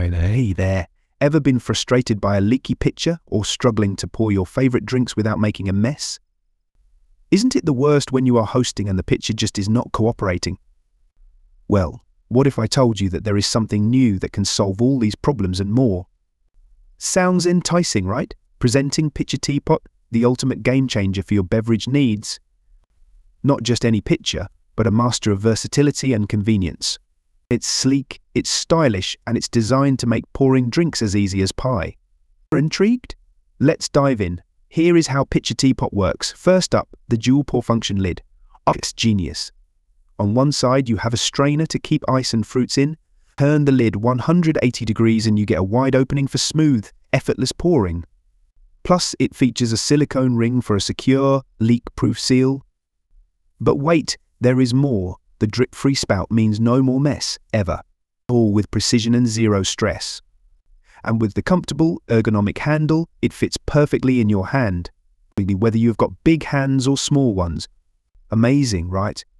Hey there. Ever been frustrated by a leaky pitcher or struggling to pour your favorite drinks without making a mess? Isn't it the worst when you are hosting and the pitcher just is not cooperating? Well, what if I told you that there is something new that can solve all these problems and more? Sounds enticing, right? Presenting Pitcher Teapot, the ultimate game changer for your beverage needs. Not just any pitcher, but a master of versatility and convenience. It's sleek, it's stylish, and it's designed to make pouring drinks as easy as pie. Intrigued? Let's dive in. Here is how Pitcher Teapot works. First up, the dual pour function lid. Oh, it's genius. On one side, you have a strainer to keep ice and fruits in. Turn the lid 180 degrees and you get a wide opening for smooth, effortless pouring. Plus, it features a silicone ring for a secure, leak-proof seal. But wait, there is more. The drip-free spout means no more mess, ever. All with precision and zero stress. And with the comfortable, ergonomic handle, it fits perfectly in your hand, whether you've got big hands or small ones. Amazing, right?